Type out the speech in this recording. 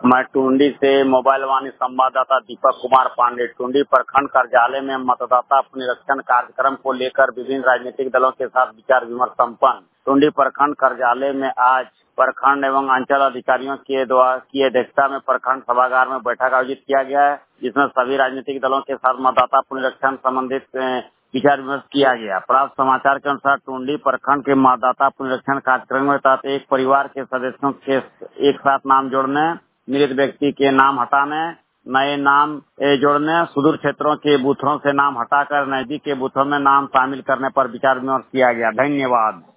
मैं टुंडी से मोबाइल वाणी संवाददाता दीपक कुमार पांडे। टुंडी प्रखंड कार्यालय में मतदाता पुनरीक्षण कार्यक्रम को लेकर विभिन्न राजनीतिक दलों के साथ विचार विमर्श संपन्न। टुंडी प्रखंड कार्यालय में आज प्रखंड एवं अंचल अधिकारियों के द्वारा की अध्यक्षता में प्रखंड सभागार में बैठक आयोजित किया गया है, जिसमें सभी राजनीतिक दलों के साथ मतदाता पुनरीक्षण संबंधित विचार विमर्श किया गया। प्राप्त समाचार के अनुसार टुंडी प्रखंड के मतदाता पुनरीक्षण कार्यक्रम में तहत एक परिवार के सदस्यों के एक साथ नाम जोड़ने, मृत व्यक्ति के नाम हटाने, नए नाम जोड़ने, सुदूर क्षेत्रों के बूथों से नाम हटाकर नजदीक के बूथों में नाम शामिल करने पर विचार विमर्श किया गया। धन्यवाद।